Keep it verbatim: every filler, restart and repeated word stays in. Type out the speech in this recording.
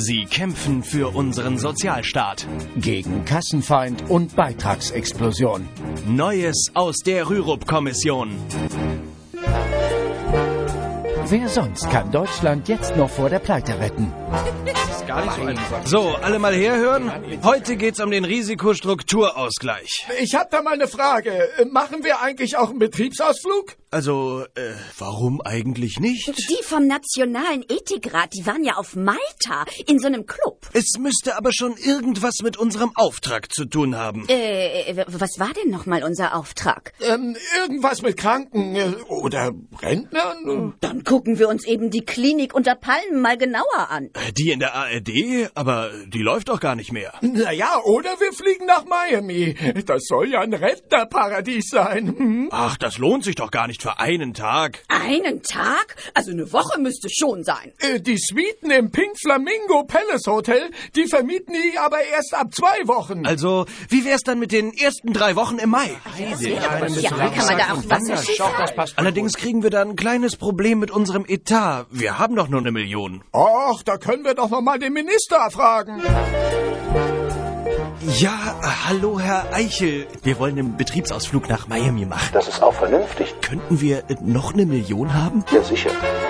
Sie kämpfen für unseren Sozialstaat. Gegen Kassenfeind und Beitragsexplosion. Neues aus der Rürup-Kommission. Wer sonst kann Deutschland jetzt noch vor der Pleite retten? Gar nicht so einfach. So, alle mal herhören. Heute geht's um den Risikostrukturausgleich. Ich hab da mal eine Frage. Machen wir eigentlich auch einen Betriebsausflug? Also, äh, warum eigentlich nicht? Die vom Nationalen Ethikrat, die waren ja auf Malta in so einem Club. Es müsste aber schon irgendwas mit unserem Auftrag zu tun haben. Äh, was war denn nochmal unser Auftrag? Ähm, irgendwas mit Kranken äh, oder Rentnern? Dann gucken wir uns eben die Klinik unter Palmen mal genauer an. Die in der A R D? Aber die läuft doch gar nicht mehr. Naja, oder wir fliegen nach Miami. Das soll ja ein Rentnerparadies sein. Hm? Ach, das lohnt sich doch gar nicht für einen Tag. Einen Tag? Also eine Woche müsste schon sein. Äh, die Suiten im Pink Flamingo Palace Hotel, die vermieten die aber erst ab zwei Wochen. Also, wie wär's dann mit den ersten drei Wochen im Mai? Ja, kann man da auch was verschieben? Allerdings kriegen wir da ein kleines Problem mit unserem Etat. Wir haben doch nur eine Million. Ach, da können wir doch noch mal den Minister fragen. Ja, hallo Herr Eichel. Wir wollen einen Betriebsausflug nach Miami machen. Das ist auch vernünftig. Könnten wir noch eine Million haben? Ja, sicher.